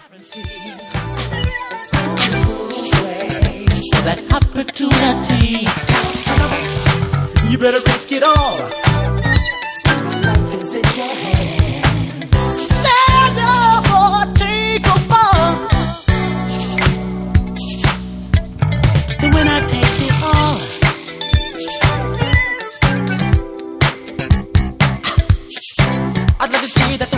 That opportunity, you better risk it all. Life is in your hand. Stand up or take a fall. And when I take it all, I'd like to say that